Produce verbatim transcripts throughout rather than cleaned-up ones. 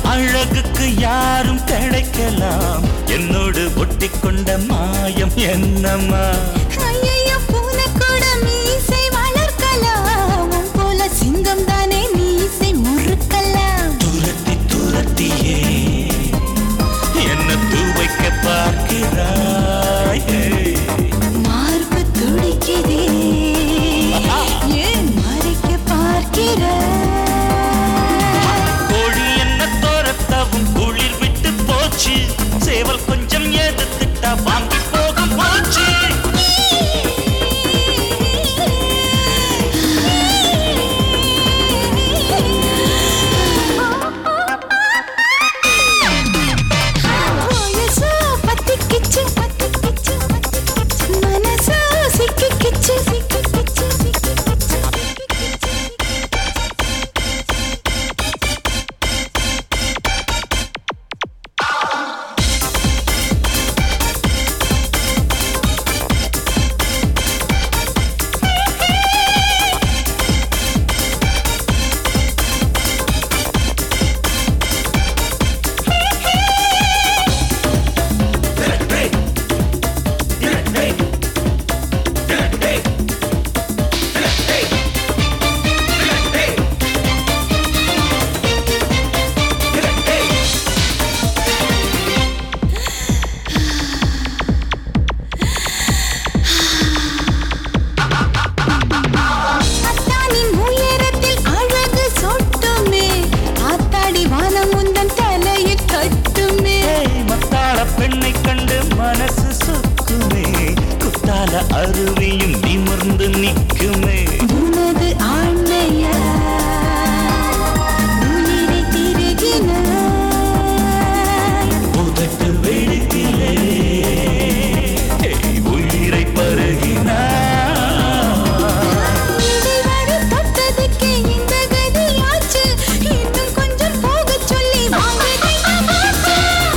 அழகுக்கு யாரும் கிடைக்கலாம் என்னோடு ஒட்டிக்கொண்ட மாயம் என்னம்மா ஐயையோ பூனை கூட மீசை வளர்க்கலாம் உன் போல சிங்கம் தானே மீசை முறுக்கலாம் துரத்தி துரத்தியே என்ன துவைக்க பார்க்கிறாய் மார்பு துடிக்குதே ஏன் மறைக்க பார்க்கிறாய் கோழி என்ன தோரத்தவும் குளிர் விட்டு போச்சு சேவல் கொஞ்சம் எதிர்த்துட்டா வாங்கி போகும் போச்சு வயசோ பத்திக்கிச்சு பத்திக்கிச்சு மனசோ சிக்கிக்கிச்சு சிக்கிக்கிச்சு சிக்கிக்கிச்சு அத்தானின் உயரத்தில் அழகு சொட்டுமே ஆத்தாடி வானம் உந்தன் தலையில் கட்டுமே மத்தாள பெண்ணை கண்டு மனசு சொக்குமே குத்தால அருவியும் நிமிர்ந்து நிற்குமே உனது ஆண்மையா உயிரை திருகினாய் உதட்டு வெடித்திலே உயிரை பருகினார் இதுவரை தொட்டதுக்கே இந்த கதியாச்சு இன்னும் கொஞ்சம் போகச் சொல்லி வாங்குகின்ற மூச்சு.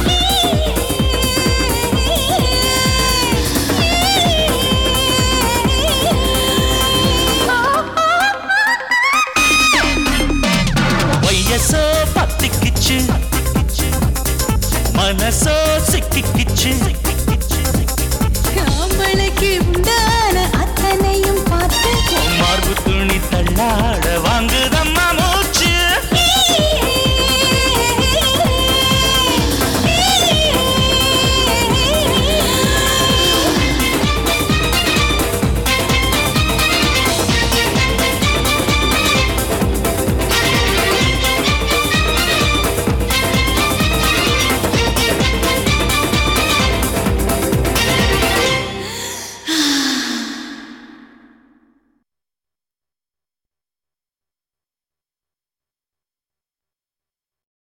வயசோ பத்திக்கிச்சு மனசோ சிக்கிக்கிச்சு ஆம்பளைக்கு உண்டா